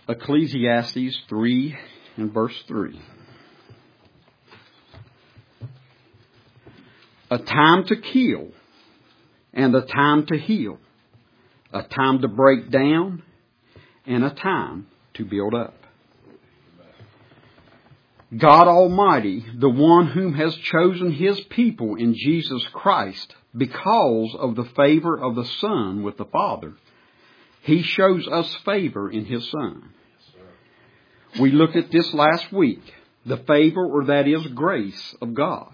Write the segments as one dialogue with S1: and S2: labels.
S1: Ecclesiastes 3 and verse 3. A time to kill and a time to heal. A time to break down and a time to build up. God Almighty, the one whom has chosen His people in Jesus Christ because of the favor of the Son with the Father, He shows us favor in His Son. We looked at this last week, the favor, or that is grace of God.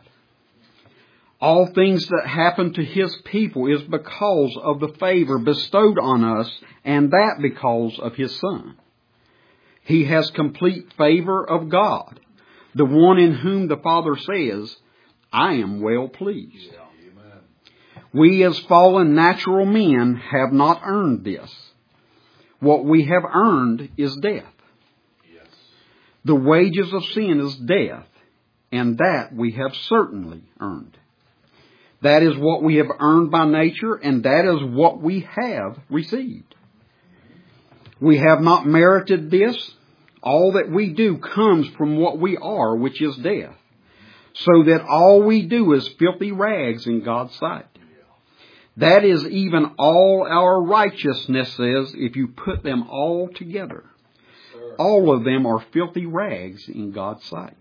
S1: All things that happen to His people is because of the favor bestowed on us, and that because of His Son. He has complete favor of God, the one in whom the Father says, I am well pleased. We as fallen natural men have not earned this. What we have earned is death. The wages of sin is death, and that we have certainly earned. That is what we have earned by nature, and that is what we have received. We have not merited this. All that we do comes from what we are, which is death. So that all we do is filthy rags in God's sight. That is even all our righteousnesses if you put them all together. All of them are filthy rags in God's sight.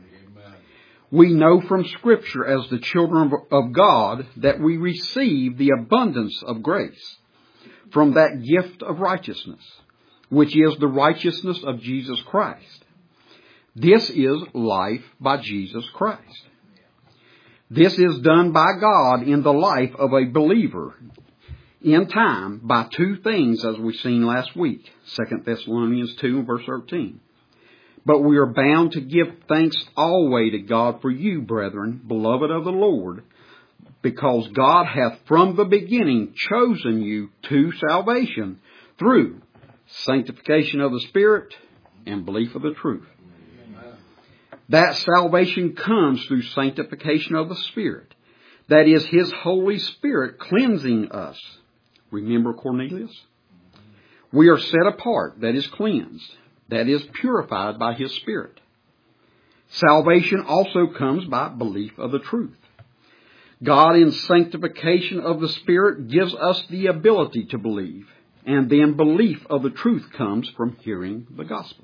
S1: We know from Scripture as the children of God that we receive the abundance of grace from that gift of righteousness, which is the righteousness of Jesus Christ. This is life by Jesus Christ. This is done by God in the life of a believer in time by two things, as we've seen last week, 2 Thessalonians 2 verse 13. But we are bound to give thanks always to God for you, brethren, beloved of the Lord, because God hath from the beginning chosen you to salvation through sanctification of the Spirit and belief of the truth. Amen. That salvation comes through sanctification of the Spirit. That is His Holy Spirit cleansing us. Remember Cornelius? We are set apart, that is cleansed, that is purified by His Spirit. Salvation also comes by belief of the truth. God in sanctification of the Spirit gives us the ability to believe. And then belief of the truth comes from hearing the gospel.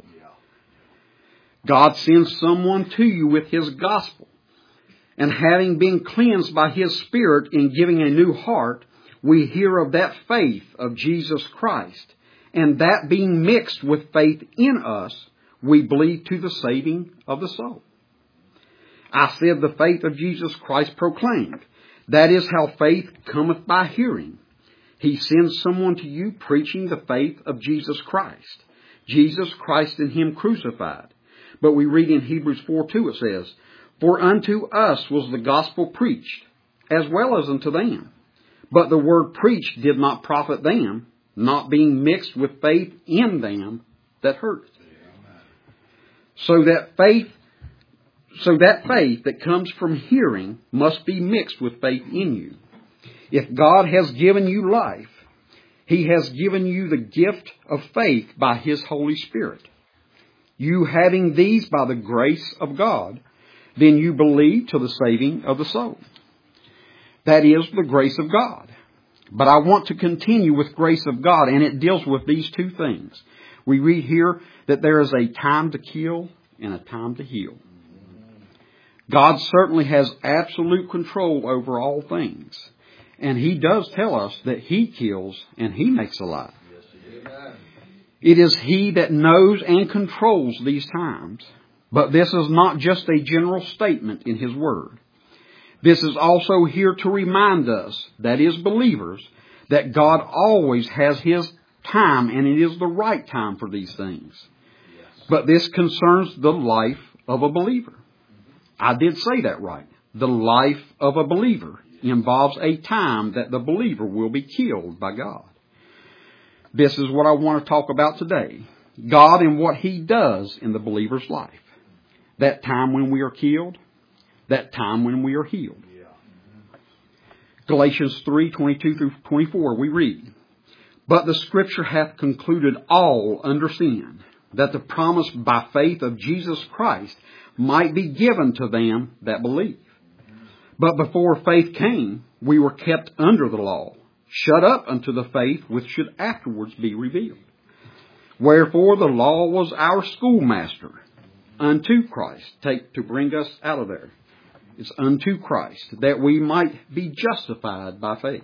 S1: God sends someone to you with His gospel. And having been cleansed by His Spirit in giving a new heart, we hear of that faith of Jesus Christ. And that being mixed with faith in us, we believe to the saving of the soul. I said the faith of Jesus Christ proclaimed. That is how faith cometh by hearing. He sends someone to you preaching the faith of Jesus Christ. Jesus Christ and Him crucified. But we read in Hebrews 4:2 it says, For unto us was the gospel preached, as well as unto them. But the word preached did not profit them, not being mixed with faith in them that heard it. So that faith that comes from hearing must be mixed with faith in you. If God has given you life, He has given you the gift of faith by His Holy Spirit. You having these by the grace of God, then you believe to the saving of the soul. That is the grace of God. But I want to continue with grace of God, and it deals with these two things. We read here that there is a time to kill and a time to heal. God certainly has absolute control over all things. And He does tell us that He kills and He makes alive. It is He that knows and controls these times. But this is not just a general statement in His Word. This is also here to remind us, that is believers, that God always has His time and it is the right time for these things. But this concerns the life of a believer. I did say that right. The life of a believer involves a time that the believer will be killed by God. This is what I want to talk about today. God and what He does in the believer's life. That time when we are killed, that time when we are healed. Galatians 3:22 through 24 we read, But the Scripture hath concluded all under sin, that the promise by faith of Jesus Christ might be given to them that believe. But before faith came, we were kept under the law, shut up unto the faith which should afterwards be revealed. Wherefore the law was our schoolmaster unto Christ. To bring us out of there. It's unto Christ, that we might be justified by faith.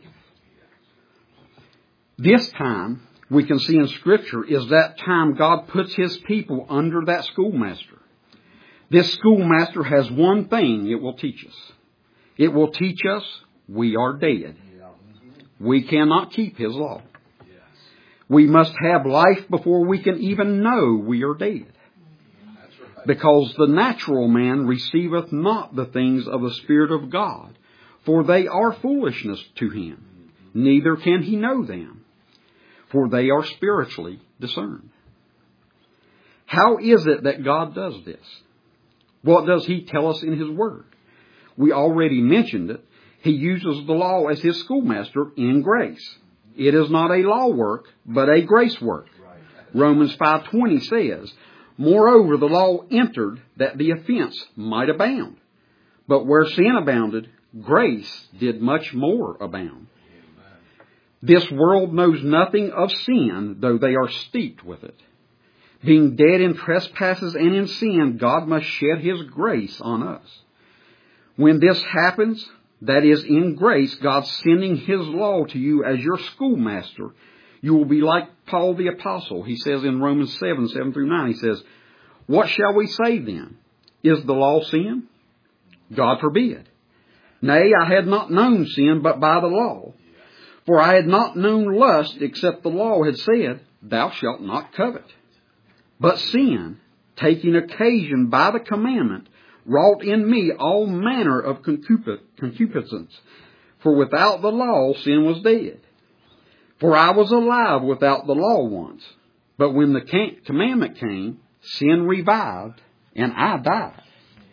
S1: This time, we can see in Scripture, is that time God puts His people under that schoolmaster. This schoolmaster has one thing it will teach us. It will teach us we are dead. We cannot keep His law. We must have life before we can even know we are dead. Because the natural man receiveth not the things of the Spirit of God, for they are foolishness to him. Neither can he know them, for they are spiritually discerned. How is it that God does this? What does He tell us in His Word? We already mentioned it. He uses the law as His schoolmaster in grace. It is not a law work, but a grace work. Romans 5:20 says, Moreover, the law entered that the offense might abound. But where sin abounded, grace did much more abound. This world knows nothing of sin, though they are steeped with it. Being dead in trespasses and in sin, God must shed His grace on us. When this happens, that is, in grace, God sending His law to you as your schoolmaster, you will be like Paul the Apostle. He says in Romans 7:7-9, he says, What shall we say then? Is the law sin? God forbid. Nay, I had not known sin but by the law. For I had not known lust except the law had said, Thou shalt not covet. But sin, taking occasion by the commandment, wrought in me all manner of concupiscence. For without the law sin was dead. For I was alive without the law once. But when the commandment came, sin revived, and I died.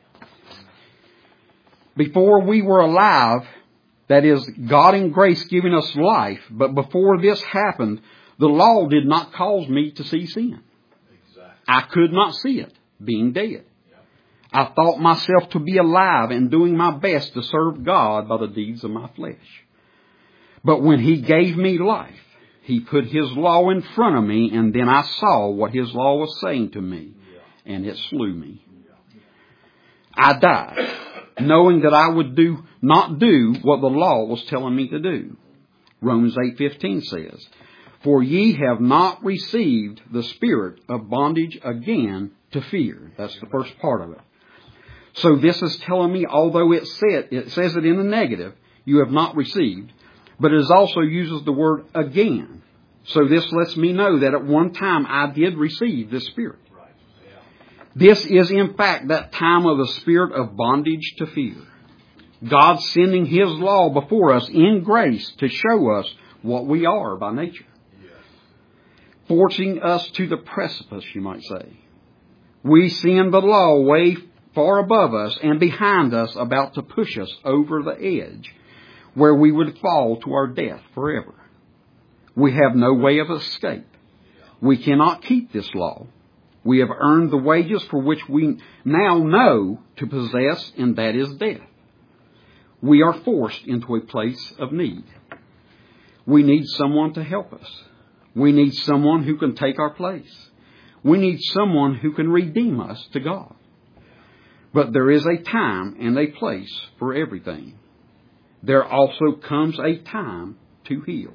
S1: Before we were alive, that is, God in grace giving us life, but before this happened, the law did not cause me to see sin. I could not see it, being dead. I thought myself to be alive and doing my best to serve God by the deeds of my flesh. But when He gave me life, He put His law in front of me, and then I saw what His law was saying to me, and it slew me. I died, knowing that I would not do what the law was telling me to do. Romans 8:15 says, For ye have not received the spirit of bondage again to fear. That's the first part of it. So this is telling me, although it says it in the negative, you have not received, but it also uses the word again. So this lets me know that at one time I did receive this Spirit. This is in fact that time of the spirit of bondage to fear. God sending His law before us in grace to show us what we are by nature. Forcing us to the precipice, you might say. We send the law way far above us and behind us, about to push us over the edge where we would fall to our death forever. We have no way of escape. We cannot keep this law. We have earned the wages for which we now know to possess, and that is death. We are forced into a place of need. We need someone to help us. We need someone who can take our place. We need someone who can redeem us to God. But there is a time and a place for everything. There also comes a time to heal.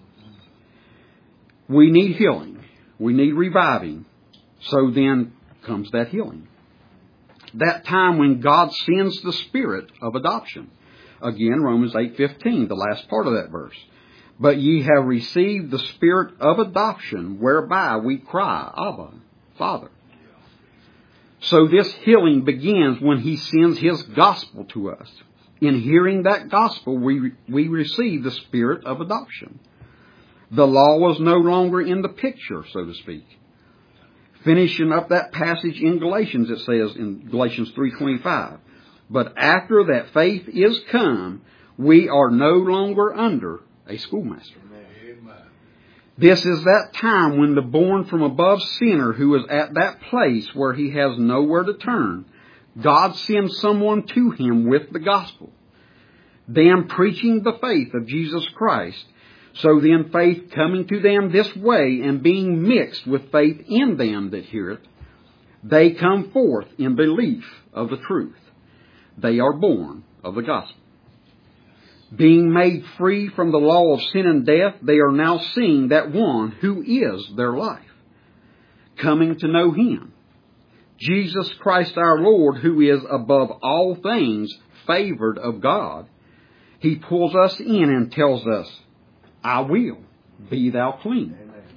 S1: We need healing. We need reviving. So then comes that healing. That time when God sends the Spirit of adoption. Again, Romans 8:15, the last part of that verse. But ye have received the Spirit of adoption, whereby we cry, Abba, Father. So this healing begins when He sends His gospel to us. In hearing that gospel, we receive the Spirit of adoption. The law was no longer in the picture, so to speak. Finishing up that passage in Galatians, it says in Galatians 3:25, But after that faith is come, we are no longer under a schoolmaster. This is that time when the born from above sinner who is at that place where he has nowhere to turn, God sends someone to him with the gospel, them preaching the faith of Jesus Christ. So then faith coming to them this way and being mixed with faith in them that hear it, they come forth in belief of the truth. They are born of the gospel. Being made free from the law of sin and death, they are now seeing that one who is their life, coming to know Him, Jesus Christ our Lord, who is above all things favored of God. He pulls us in and tells us, I will, be thou clean.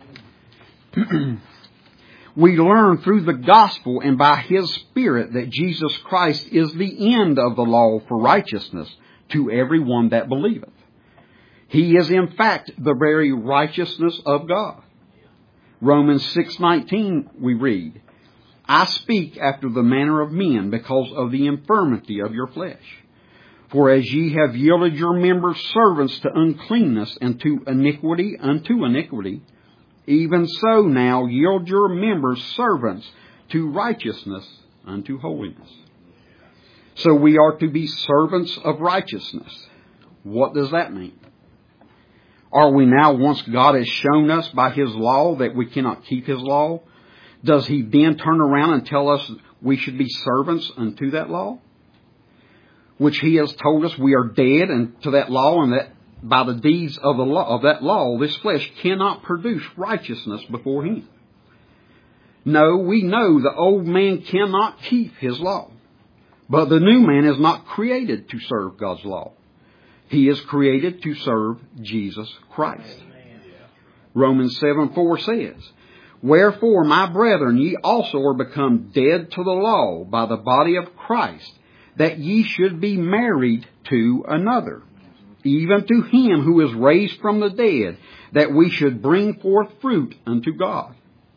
S1: We learn through the gospel and by His Spirit that Jesus Christ is the end of the law for righteousness to everyone that believeth. He is in fact the very righteousness of God. Romans 6:19 we read, I speak after the manner of men because of the infirmity of your flesh. For as ye have yielded your members servants to uncleanness and to iniquity unto iniquity, even so now yield your members servants to righteousness unto holiness. So we are to be servants of righteousness. What does that mean? Are we now, once God has shown us by His law that we cannot keep His law, does He then turn around and tell us we should be servants unto that law? Which He has told us we are dead and to that law, and that by the deeds of the law, of that law, this flesh cannot produce righteousness before Him. No, we know the old man cannot keep his law. But the new man is not created to serve God's law. He is created to serve Jesus Christ. Romans 7:4 says, Wherefore, my brethren, ye also are become dead to the law by the body of Christ, that ye should be married to another, even to Him who is raised from the dead, that we should bring forth fruit unto God.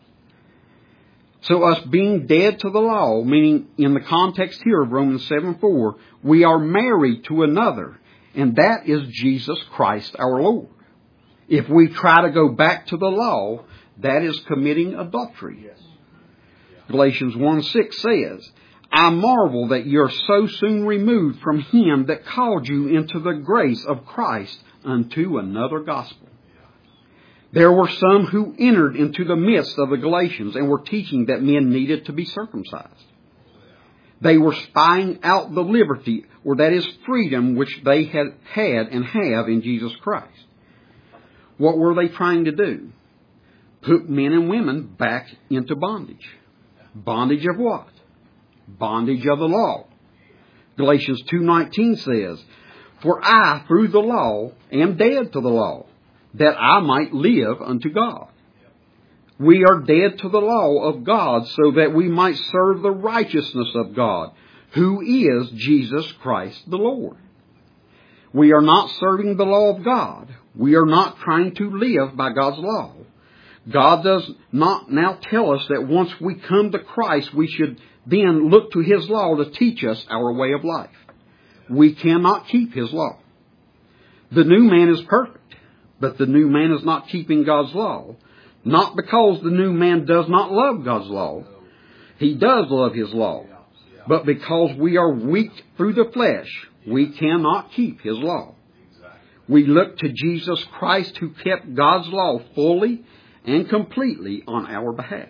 S1: So us being dead to the law, meaning in the context here of Romans 7:4, we are married to another, and that is Jesus Christ our Lord. If we try to go back to the law, that is committing adultery. Yes. Galatians 1:6 says, I marvel that you are so soon removed from Him that called you into the grace of Christ unto another gospel. There were some who entered into the midst of the Galatians and were teaching that men needed to be circumcised. They were spying out the liberty, or that is freedom, which they had and have in Jesus Christ. What were they trying to do? Put men and women back into bondage. Bondage of what? Bondage of the law. Galatians 2:19 says, For I, through the law, am dead to the law, that I might live unto God. We are dead to the law of God so that we might serve the righteousness of God, who is Jesus Christ the Lord. We are not serving the law of God. We are not trying to live by God's law. God does not now tell us that once we come to Christ, we should then look to His law to teach us our way of life. We cannot keep His law. The new man is perfect. But the new man is not keeping God's law. Not because the new man does not love God's law. He does love His law. But because we are weak through the flesh, we cannot keep His law. We look to Jesus Christ, who kept God's law fully and completely on our behalf.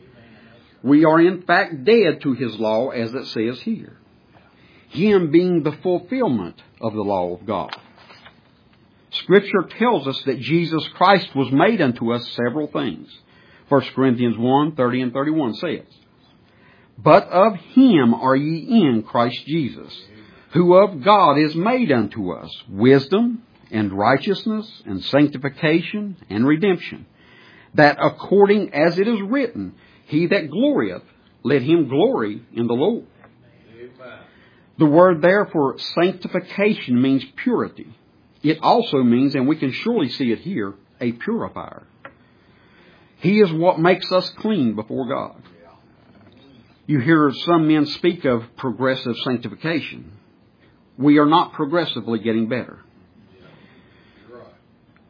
S1: We are in fact dead to His law, as it says here. Him being the fulfillment of the law of God. Scripture tells us that Jesus Christ was made unto us several things. 1 Corinthians 1:30 and 31 says, But of Him are ye in Christ Jesus, who of God is made unto us wisdom and righteousness and sanctification and redemption, that according as it is written, He that glorieth, let him glory in the Lord. The word there for sanctification means purity. It also means, and we can surely see it here, a purifier. He is what makes us clean before God. You hear some men speak of progressive sanctification. We are not progressively getting better.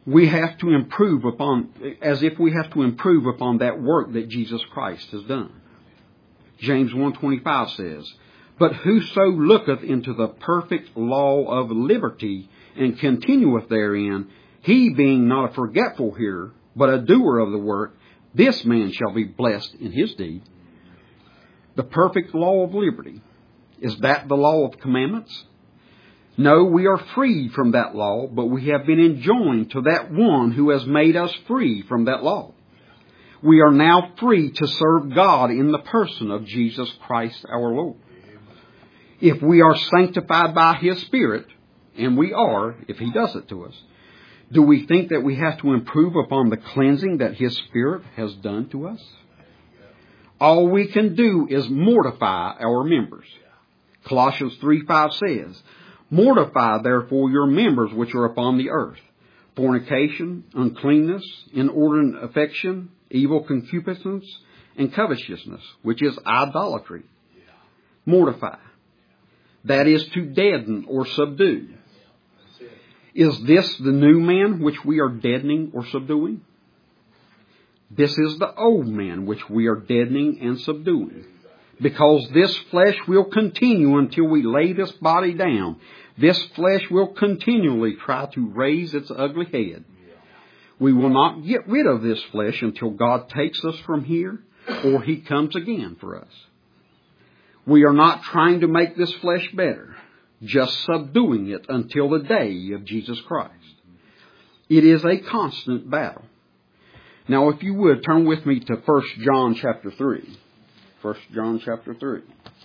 S1: we have to improve upon, as if we have to improve upon that work that Jesus Christ has done. James 1:25 says, "But whoso looketh into the perfect law of liberty, and continueth therein, he being not a forgetful hearer, but a doer of the work, this man shall be blessed in his deed." The perfect law of liberty. Is that the law of commandments? No, we are freed from that law, but we have been enjoined to that one who has made us free from that law. We are now free to serve God in the person of Jesus Christ our Lord. If we are sanctified by His Spirit, and we are, if He does it to us, do we think that we have to improve upon the cleansing that His Spirit has done to us? All we can do is mortify our members. Colossians 3:5 says, "Mortify therefore your members which are upon the earth, fornication, uncleanness, inordinate affection, evil concupiscence, and covetousness, which is idolatry." Mortify. That is to deaden or subdue. Is this the new man which we are deadening or subduing? This is the old man which we are deadening and subduing. Because this flesh will continue until we lay this body down. This flesh will continually try to raise its ugly head. We will not get rid of this flesh until God takes us from here or He comes again for us. We are not trying to make this flesh better, just subduing it until the day of Jesus Christ. It is a constant battle. Now, if you would, turn with me to 1 John chapter 3. 1 John chapter 3.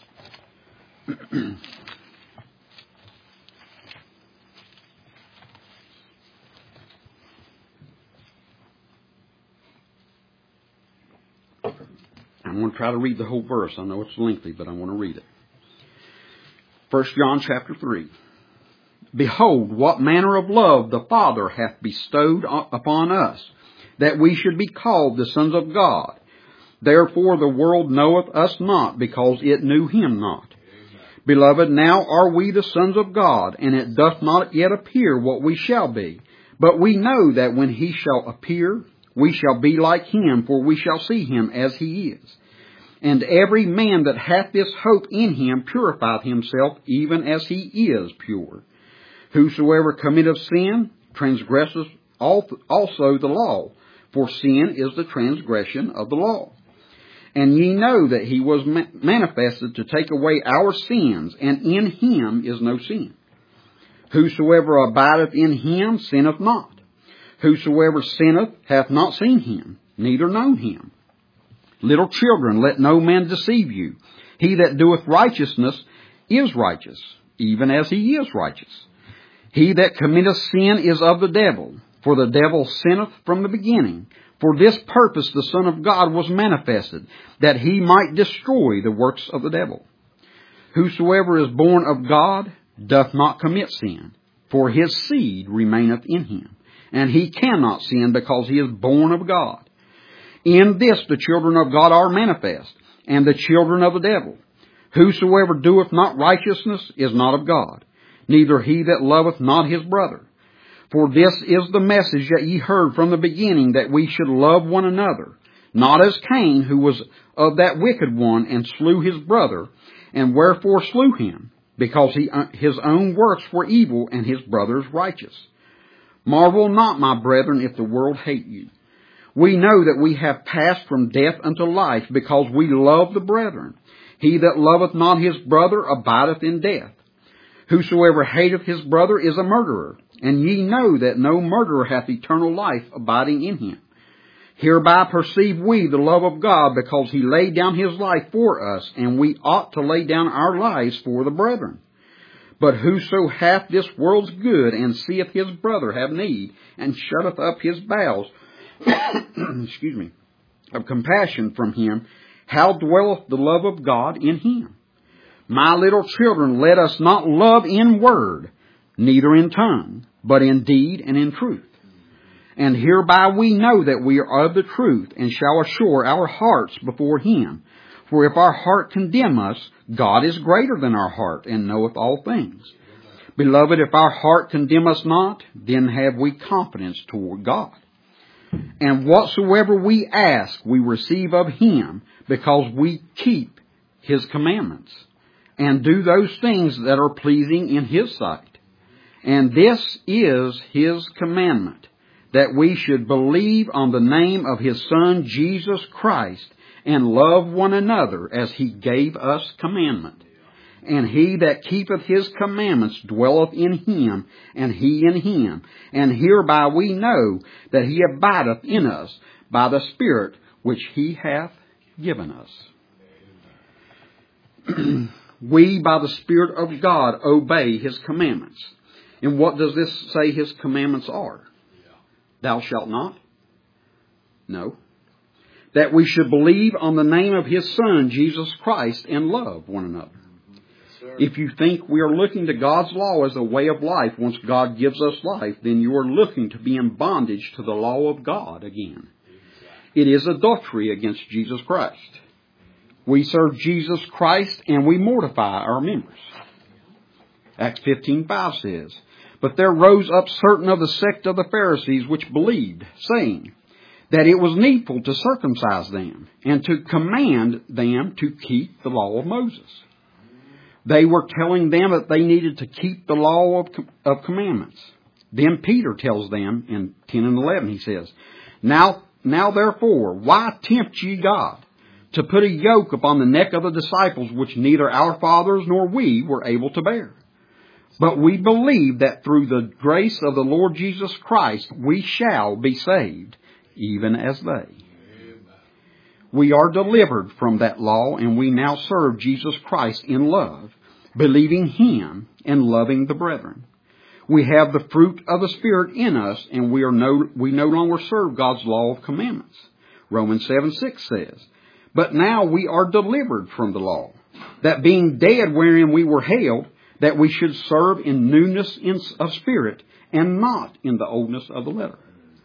S1: I'm going to try to read the whole verse. I know it's lengthy, but I want to read it. 1 John chapter 3. "Behold, what manner of love the Father hath bestowed upon us, that we should be called the sons of God. Therefore the world knoweth us not, because it knew Him not. Beloved, now are we the sons of God, and it doth not yet appear what we shall be. But we know that when He shall appear, we shall be like Him, for we shall see Him as He is. And every man that hath this hope in Him purifieth himself, even as he is pure. Whosoever committeth sin transgresseth also the law, for sin is the transgression of the law. And ye know that He was manifested to take away our sins, and in Him is no sin. Whosoever abideth in Him sinneth not. Whosoever sinneth hath not seen Him, neither known Him. Little children, let no man deceive you. He that doeth righteousness is righteous, even as he is righteous. He that committeth sin is of the devil, for the devil sinneth from the beginning. For this purpose the Son of God was manifested, that He might destroy the works of the devil. Whosoever is born of God doth not commit sin, for his seed remaineth in him, and he cannot sin because he is born of God. In this the children of God are manifest, and the children of the devil. Whosoever doeth not righteousness is not of God, neither he that loveth not his brother. For this is the message that ye heard from the beginning, that we should love one another, not as Cain, who was of that wicked one, and slew his brother. And wherefore slew him? Because his own works were evil, and his brother's righteous. Marvel not, my brethren, if the world hate you. We know that we have passed from death unto life, because we love the brethren. He that loveth not his brother abideth in death. Whosoever hateth his brother is a murderer, and ye know that no murderer hath eternal life abiding in him. Hereby perceive we the love of God, because He laid down His life for us, and we ought to lay down our lives for the brethren. But whoso hath this world's good, and seeth his brother have need, and shutteth up his bowels of compassion from him, how dwelleth the love of God in him? My little children, let us not love in word, neither in tongue, but in deed and in truth. And hereby we know that we are of the truth, and shall assure our hearts before Him. For if our heart condemn us, God is greater than our heart, and knoweth all things. Beloved, if our heart condemn us not, then have we confidence toward God. And whatsoever we ask, we receive of Him, because we keep His commandments, and do those things that are pleasing in His sight. And this is His commandment, that we should believe on the name of His Son, Jesus Christ, and love one another as He gave us commandment. And he that keepeth His commandments dwelleth in Him, and He in him. And hereby we know that He abideth in us by the Spirit which He hath given us. We, by the Spirit of God, obey His commandments. And what does this say His commandments are? Thou shalt not? No. That we should believe on the name of His Son, Jesus Christ, and love one another. If you think we are looking to God's law as a way of life once God gives us life, then you are looking to be in bondage to the law of God again. It is adultery against Jesus Christ. We serve Jesus Christ and we mortify our members. Acts 15:5 says, But there rose up certain of the sect of the Pharisees which believed, saying that it was needful to circumcise them and to command them to keep the law of Moses. They were telling them that they needed to keep the law of commandments. Then Peter tells them in 10 and 11, he says, Now therefore, why tempt ye God to put a yoke upon the neck of the disciples which neither our fathers nor we were able to bear? But we believe that through the grace of the Lord Jesus Christ we shall be saved, even as they. We are delivered from that law, and we now serve Jesus Christ in love, believing Him and loving the brethren. We have the fruit of the Spirit in us, and we no longer serve God's law of commandments. Romans 7:6 says, But now we are delivered from the law, that being dead wherein we were held, that we should serve in newness of spirit, and not in the oldness of the letter.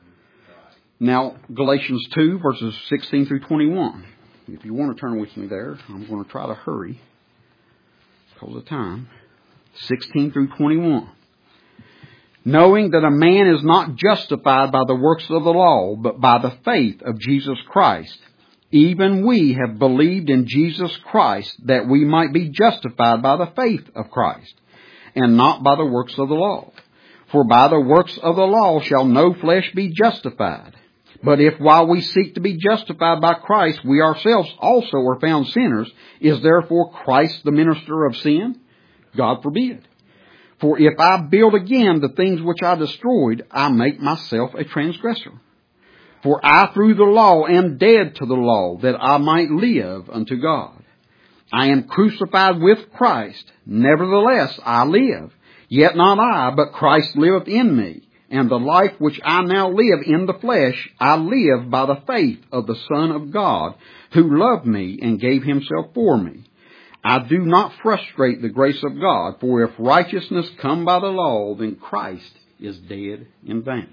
S1: Now, Galatians 2, verses 16 through 21. If you want to turn with me there, I'm going to try to hurry because of time. 16 through 21. Knowing that a man is not justified by the works of the law, but by the faith of Jesus Christ. Even we have believed in Jesus Christ, that we might be justified by the faith of Christ, and not by the works of the law. For by the works of the law shall no flesh be justified. But if while we seek to be justified by Christ, we ourselves also are found sinners, is therefore Christ the minister of sin? God forbid. For if I build again the things which I destroyed, I make myself a transgressor. For I through the law am dead to the law, that I might live unto God. I am crucified with Christ. Nevertheless I live. Yet not I, but Christ liveth in me. And the life which I now live in the flesh, I live by the faith of the Son of God, who loved me and gave Himself for me. I do not frustrate the grace of God, for if righteousness come by the law, then Christ is dead in vain.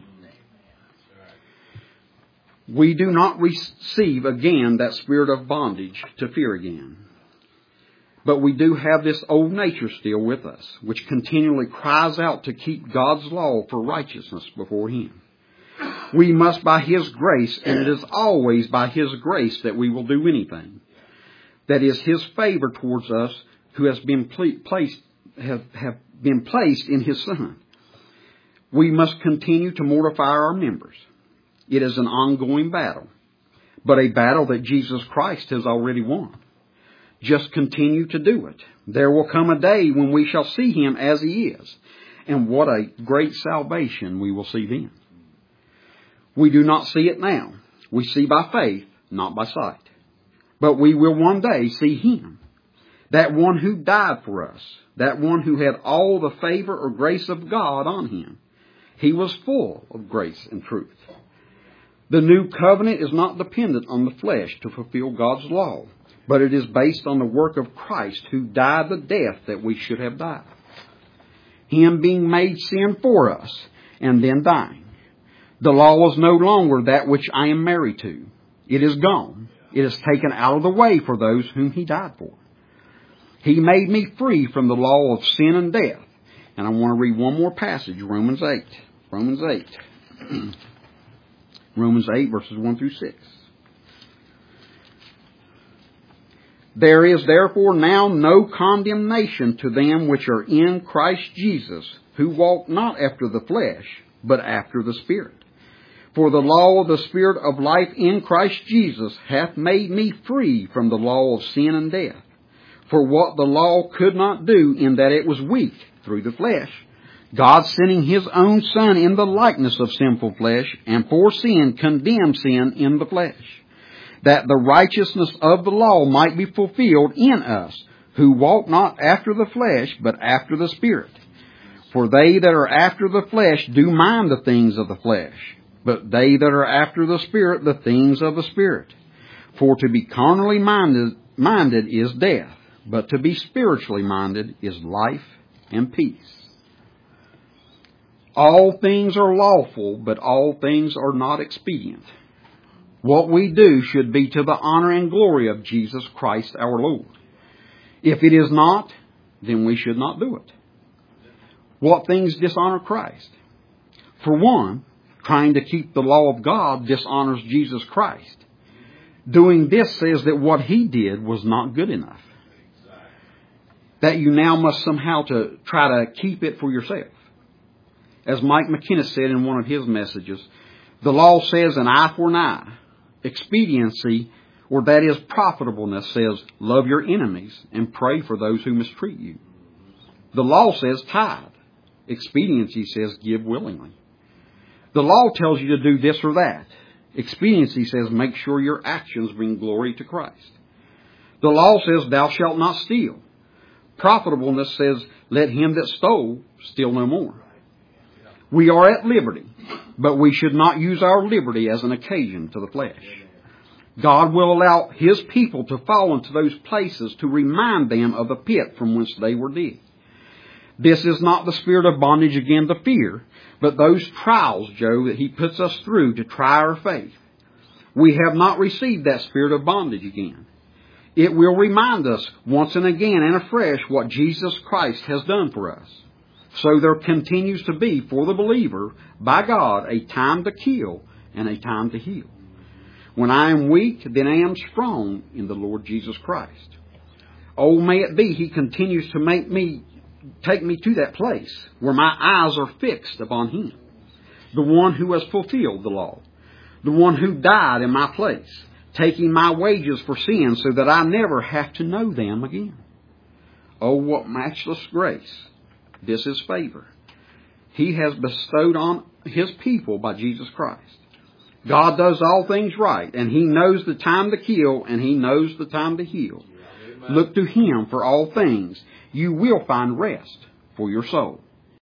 S1: We do not receive again that spirit of bondage to fear again. But we do have this old nature still with us, which continually cries out to keep God's law for righteousness before Him. We must by His grace, and it is always by His grace that we will do anything. That is His favor towards us who has been have been placed in His Son. We must continue to mortify our members. It is an ongoing battle, but a battle that Jesus Christ has already won. Just continue to do it. There will come a day when we shall see Him as He is. And what a great salvation we will see then. We do not see it now. We see by faith, not by sight. But we will one day see Him. That one who died for us. That one who had all the favor or grace of God on Him. He was full of grace and truth. The new covenant is not dependent on the flesh to fulfill God's law, but it is based on the work of Christ, who died the death that we should have died. Him being made sin for us, and then dying. The law is no longer that which I am married to. It is gone. It is taken out of the way for those whom He died for. He made me free from the law of sin and death. And I want to read one more passage, Romans 8. Romans 8. Romans 8, verses 1 through 6. There is therefore now no condemnation to them which are in Christ Jesus, who walk not after the flesh, but after the Spirit. For the law of the Spirit of life in Christ Jesus hath made me free from the law of sin and death. For what the law could not do, in that it was weak through the flesh, God sending His own Son in the likeness of sinful flesh, and for sin condemned sin in the flesh, that the righteousness of the law might be fulfilled in us, who walk not after the flesh, but after the Spirit. For they that are after the flesh do mind the things of the flesh, but they that are after the Spirit, the things of the Spirit. For to be carnally minded is death, but to be spiritually minded is life and peace. All things are lawful, but all things are not expedient. What we do should be to the honor and glory of Jesus Christ our Lord. If it is not, then we should not do it. What things dishonor Christ? For one, trying to keep the law of God dishonors Jesus Christ. Doing this says that what He did was not good enough. That you now must somehow to try to keep it for yourself. As Mike McKenna said in one of his messages, the law says an eye for an eye. Expediency, or that is profitableness, says love your enemies and pray for those who mistreat you. The law says tithe. Expediency says give willingly. The law tells you to do this or that. Expediency says make sure your actions bring glory to Christ. The law says thou shalt not steal. Profitableness says let him that stole steal no more. We are at liberty, but we should not use our liberty as an occasion to the flesh. God will allow His people to fall into those places to remind them of the pit from whence they were digged. This is not the spirit of bondage again to fear, but those trials, Joe, that He puts us through to try our faith. We have not received that spirit of bondage again. It will remind us once and again and afresh what Jesus Christ has done for us. So there continues to be, for the believer, by God, a time to kill and a time to heal. When I am weak, then I am strong in the Lord Jesus Christ. Oh, may it be He continues to take me to that place where my eyes are fixed upon Him, the one who has fulfilled the law, the one who died in my place, taking my wages for sin so that I never have to know them again. Oh, what matchless grace. This is favor He has bestowed on His people by Jesus Christ. God does all things right, and He knows the time to kill, and He knows the time to heal. Look to Him for all things. You will find rest for your soul.